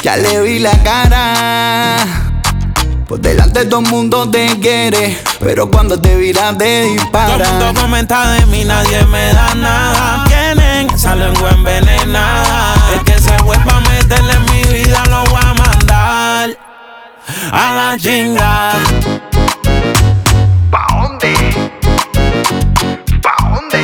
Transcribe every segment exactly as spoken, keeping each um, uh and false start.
Ya le vi la cara. Por delante todo el mundo te quiere, pero cuando te viras te dispara. Todo el mundo comenta de mí, nadie me da nada. Tienen esa lengua envenenada. El que se vuelva a meterle en mi vida lo voy a mandar a la chinga. ¿Pa' dónde? ¿Pa' dónde?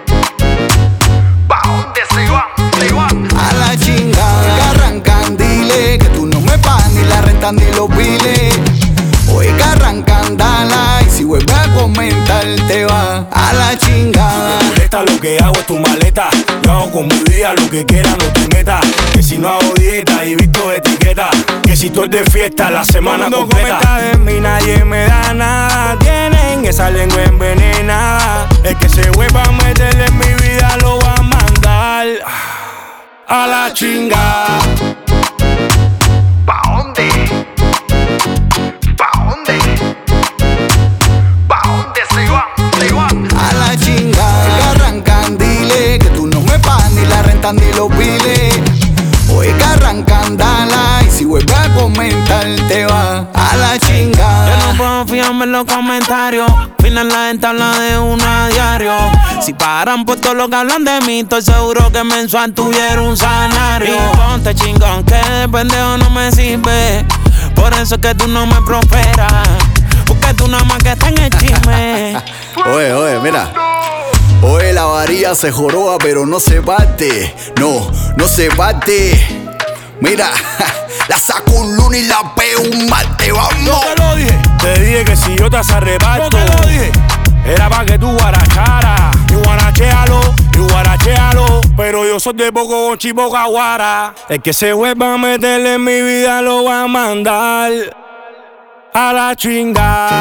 ¿Pa' dónde se van? Se van a la chingada. Que arrancan, dile que tú no me pagas ni la renta ni los biles. Oiga, arrancan, dala, y si vuelves a comentar te va a la chingada. Me molesta lo que hago es tu maleta. Yo hago con mi vida lo que quiera, no te metas. Que si no hago dieta y visto etiqueta, que si tú eres de fiesta la semana Cuando completa. comenta de mí nadie me da nada. Tienen esa lengua envenenada. El que se vuelva a meterle en mi vida lo va a mandar a la chingada. ¿Pa' dónde? ¿Pa' dónde? ¿Pa' dónde se van? Se van a la chingada. Que arrancan, dile que tú no me pagas ni la renta ni los biles. Oiga, arrancan, dala, y si vuelves a comentar te va a la chingada. Yo no puedo fiarme en los comentarios. Final la gente habla de una a diario. Si paran por todo lo que hablan de mí, estoy seguro que mensual tuviera un salario. Y ponte chingón que de pendejo no me sirve. Por eso es que tú no me prosperas, porque tú nada más que estás en el chisme. Oye, oye, mira. Oye, la varilla se joroba, pero no se parte. No, no se parte. Mira, la saco un lunes y la pego un martes, vamos. Yo te lo dije, te dije que si yo te hace arrebato, Yo te lo dije, era pa' que tú guaracharas. Y guarachealo, y guarachealo. Pero yo soy de poco con chipoca guara. El que se vuelva a meterle en mi vida lo va a mandar a la chinga.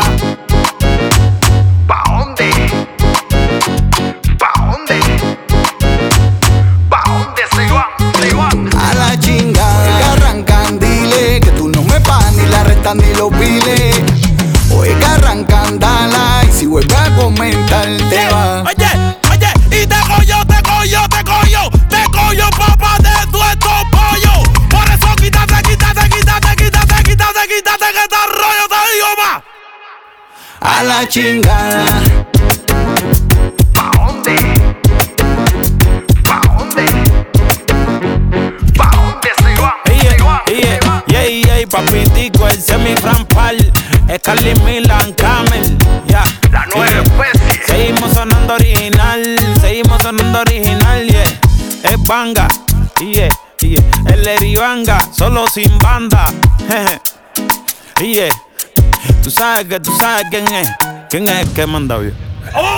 ¿Pa' dónde? ¿Pa' dónde? ¿Pa' dónde se van? Se van a la chingada. Que arrancan, dile que tú no me pagas ni la renta ni los biles. Oiga, arrancan, dala, y si vuelves a comentar te va. oye, oye, y te coyo, te coyo, te coyo, te coyo, papá, de tu estos pollos. Por eso quítate, quítate, quítate, quítate, quítate, quítate, que este rollo te digo más. A la chingada. ¿Pa' dónde? ¿Pa' dónde? ¿Pa' dónde se va? Se va, se va. Yeah, yeah, yeah, papitico, el semiframpal, es Carly Milan, Camel, ya. La nueva especie. Seguimos sonando original, seguimos sonando original, yeah. Es banga, yeah, yeah. El Eribanga, solo sin banda, jeje, yeah. Tú sabes que tú sabes quién es, quién es el que manda bien.